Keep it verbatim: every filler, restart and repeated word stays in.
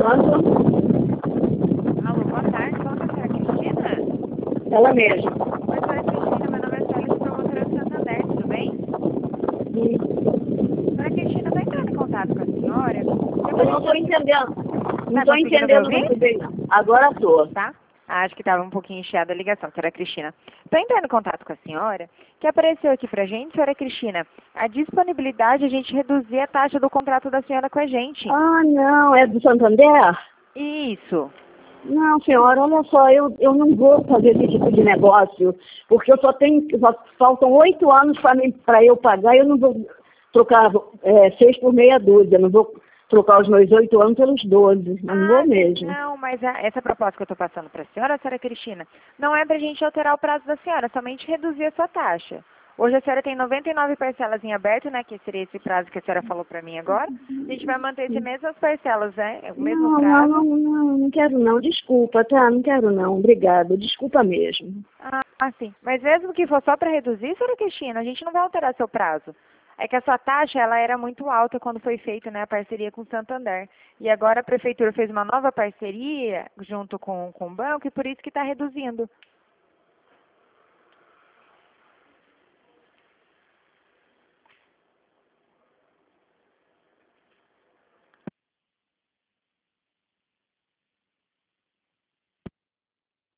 falando? Alô, boa tarde. Fala com a senhora Cristina? Ela mesma. Oi, senhora Cristina. Meu nome é Célia, sou promotora do Santander. Tudo bem? Hum. Senhora Cristina, estou entrando em contato com a senhora. Eu não estou entendendo. Não Tá estou conseguindo me entendendo ouvir? muito bem, não. Agora estou. Tá? Ah, acho que estava um pouquinho encheada a ligação, senhora Cristina. Estou entrando em contato com a senhora, que apareceu aqui pra gente, senhora Cristina, a disponibilidade de a gente reduzir a taxa do contrato da senhora com a gente. Ah, não. É do Santander? Isso. Não, senhora, olha só, eu, eu não vou fazer esse tipo de negócio, porque eu só tenho, só faltam oito anos para eu pagar, eu não vou trocar é, seis por meia dúzia, não vou trocar os meus oito anos pelos doze, não ah, vou mesmo. Não, mas a, essa proposta que eu estou passando para a senhora, senhora Cristina, não é para a gente alterar o prazo da senhora, é somente reduzir a sua taxa. Hoje a senhora tem noventa e nove parcelas em aberto, né, que seria esse prazo que a senhora falou para mim agora. A gente vai manter essas mesmas parcelas, né, o mesmo Não, prazo. não, não, não, não quero não, desculpa, tá? Não quero não, obrigada, desculpa mesmo. Ah, sim. Mas mesmo que for só para reduzir, senhora Cristina, a gente não vai alterar seu prazo. É que a sua taxa, ela era muito alta quando foi feita, né, a parceria com o Santander. E agora a prefeitura fez uma nova parceria junto com, com o banco e por isso que está reduzindo.